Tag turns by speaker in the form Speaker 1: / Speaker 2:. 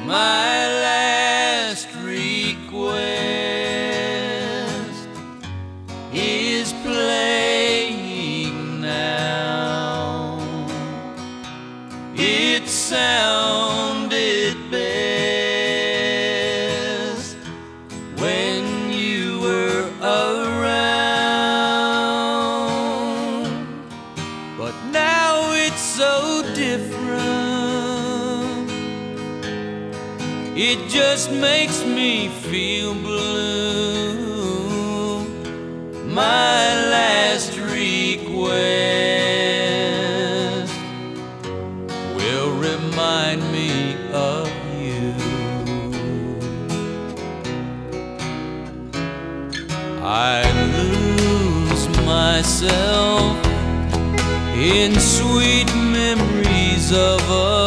Speaker 1: My last request is playing now. It sounded best when you were around, but now it's so different. It just makes me feel blue. My last request will remind me of you. I lose myself in sweet memories of us.